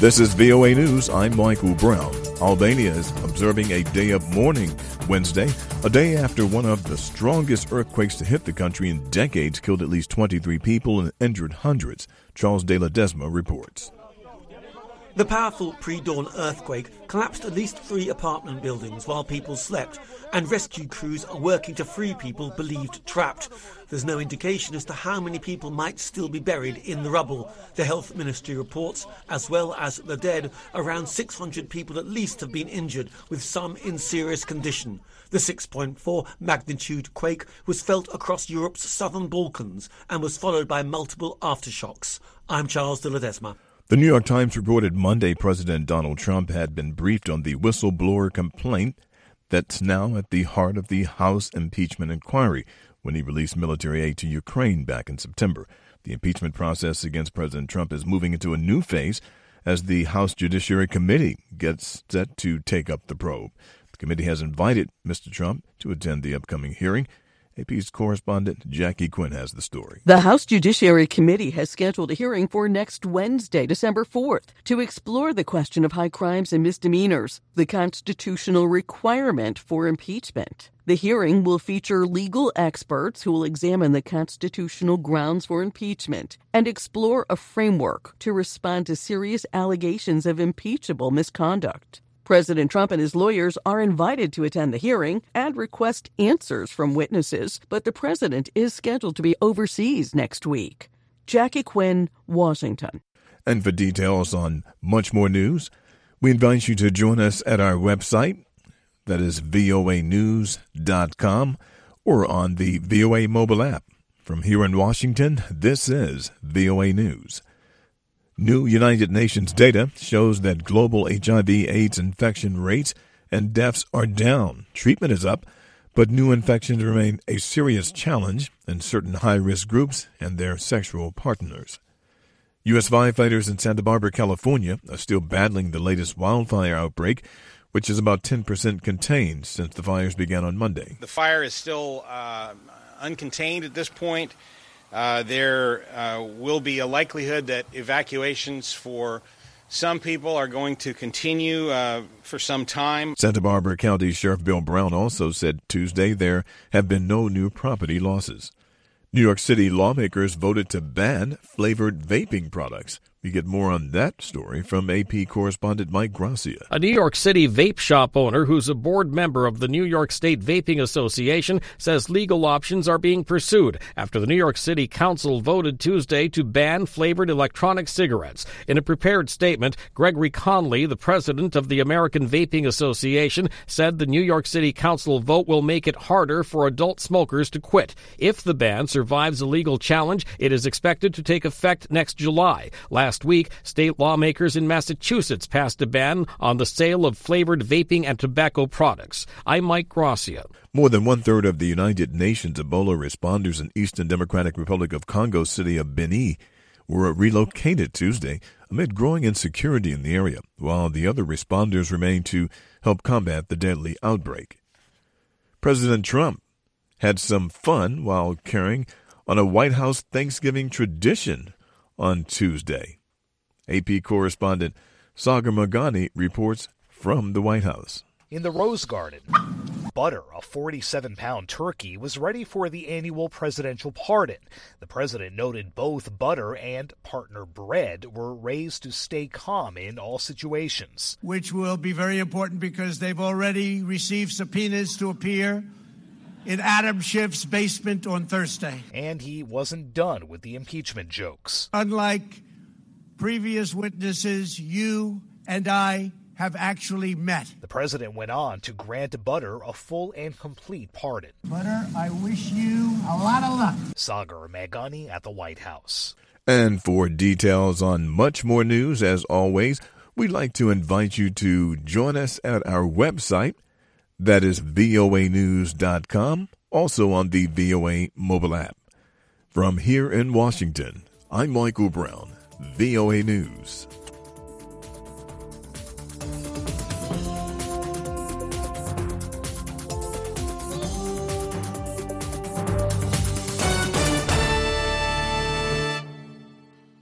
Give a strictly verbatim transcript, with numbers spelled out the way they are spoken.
This is V O A News. I'm Michael Brown. Albania is observing a day of mourning Wednesday, a day after one of the strongest earthquakes to hit the country in decades killed at least twenty-three people and injured hundreds. Charles De Ledesma reports. The powerful pre-dawn earthquake collapsed at least three apartment buildings while people slept, and rescue crews are working to free people believed trapped. There's no indication as to how many people might still be buried in the rubble. The health ministry reports, as well as the dead, around six hundred people at least have been injured, with some in serious condition. The six point four magnitude quake was felt across Europe's southern Balkans and was followed by multiple aftershocks. I'm Charles De Ledesma. The New York Times reported Monday President Donald Trump had been briefed on the whistleblower complaint that's now at the heart of the House impeachment inquiry when he released military aid to Ukraine back in September. The impeachment process against President Trump is moving into a new phase as the House Judiciary Committee gets set to take up the probe. The committee has invited Mister Trump to attend the upcoming hearing. A P's correspondent Jackie Quinn has the story. The House Judiciary Committee has scheduled a hearing for next Wednesday, December fourth, to explore the question of high crimes and misdemeanors, the constitutional requirement for impeachment. The hearing will feature legal experts who will examine the constitutional grounds for impeachment and explore a framework to respond to serious allegations of impeachable misconduct. President Trump and his lawyers are invited to attend the hearing and request answers from witnesses, but the president is scheduled to be overseas next week. Jackie Quinn, Washington. And for details on much more news, we invite you to join us at our website, that is V O A news dot com, or on the V O A mobile app. From here in Washington, this is V O A News. New United Nations data shows that global H I V AIDS infection rates and deaths are down. Treatment is up, but new infections remain a serious challenge in certain high-risk groups and their sexual partners. U S firefighters in Santa Barbara, California, are still battling the latest wildfire outbreak, which is about ten percent contained since the fires began on Monday. The fire is still uh, uncontained at this point. Uh, there uh, will be a likelihood that evacuations for some people are going to continue uh, for some time. Santa Barbara County Sheriff Bill Brown also said Tuesday there have been no new property losses. New York City lawmakers voted to ban flavored vaping products. We get more on that story from A P correspondent Mike Gracia. A New York City vape shop owner who's a board member of the New York State Vaping Association says legal options are being pursued after the New York City Council voted Tuesday to ban flavored electronic cigarettes. In a prepared statement, Gregory Conley, the president of the American Vaping Association, said the New York City Council vote will make it harder for adult smokers to quit. If the ban survives a legal challenge, it is expected to take effect next July. Last Last week, state lawmakers in Massachusetts passed a ban on the sale of flavored vaping and tobacco products. I'm Mike Gracia. More than one-third of the United Nations Ebola responders in Eastern Democratic Republic of Congo city of Beni were relocated Tuesday amid growing insecurity in the area, while the other responders remain to help combat the deadly outbreak. President Trump had some fun while carrying on a White House Thanksgiving tradition on Tuesday. A P correspondent Sagar Magani reports from the White House. In the Rose Garden, Butter, a forty-seven pound turkey, was ready for the annual presidential pardon. The president noted both Butter and partner Bread were raised to stay calm in all situations. Which will be very important because they've already received subpoenas to appear in Adam Schiff's basement on Thursday. And he wasn't done with the impeachment jokes. Unlike previous witnesses, you and I have actually met. The president went on to grant Butter a full and complete pardon. Butter, I wish you a lot of luck. Sagar Magani at the White House. And for details on much more news, as always, we'd like to invite you to join us at our website. That is V O A news dot com, also on the V O A mobile app. From here in Washington, I'm Michael Brown, V O A News.